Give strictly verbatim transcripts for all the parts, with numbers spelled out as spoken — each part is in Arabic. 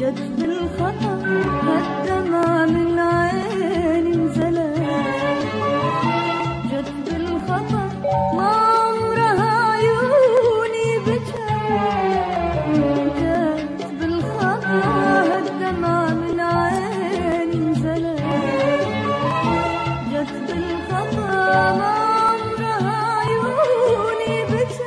جت بالخطأ هالدمع من عيني انزلت، جت بالخطأ ما عمرها عيوني بكت، جت بالخطأ هالدمع من عيني انزلت، جت بالخطأ ما عمرها عيوني بكت.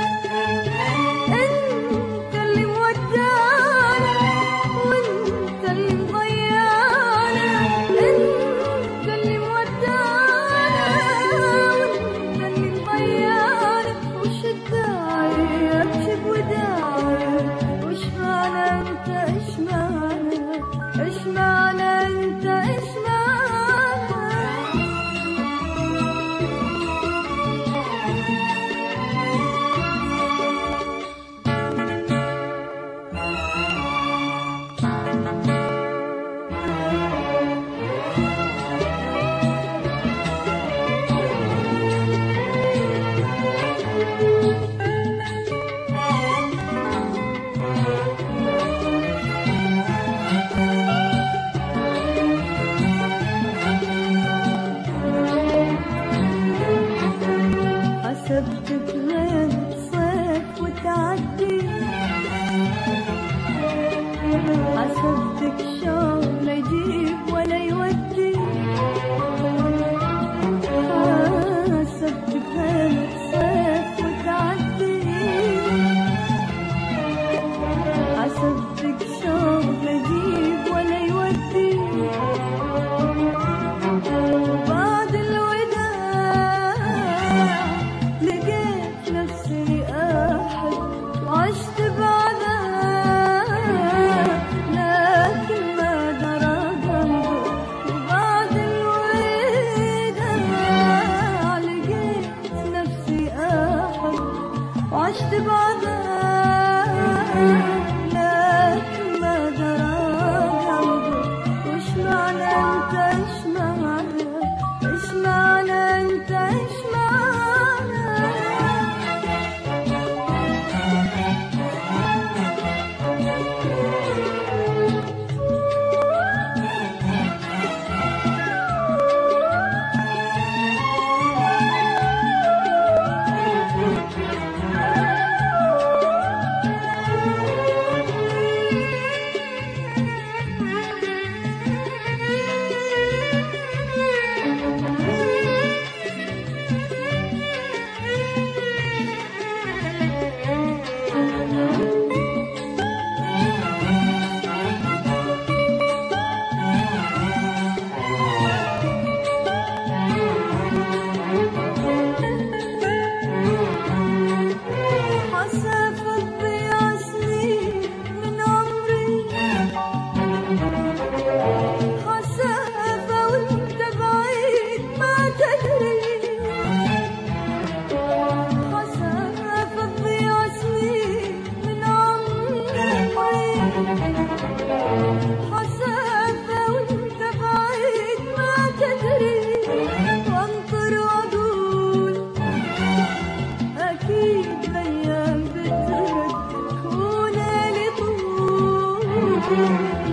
انت اللي مودعنا وانت اللي مضيعنا، انت اللي مودعنا وانت اللي مضيعنا، وش الداعي ابكي بوداعي، وش معنى انت ايش معنى، ايش معنى انت ايش معنى. حسبتك ليلة صيف وتعدي، حسبتك شوق لا يجيب ولا يودي، حسبتك ليلة صيف وتعدي، حسبتك شوق لا يجيب ولا يودي. وبعد الوداع لقيت نفسي أحب وعشت بعدها، لكن ما درى قلبي. وبعد الوداع لقيت نفسي أحب وعشت بعدها، لكن ما درى قلبي. وش معنى انت ايش معنى، ايش معنى انت ايش معنى. Thank you.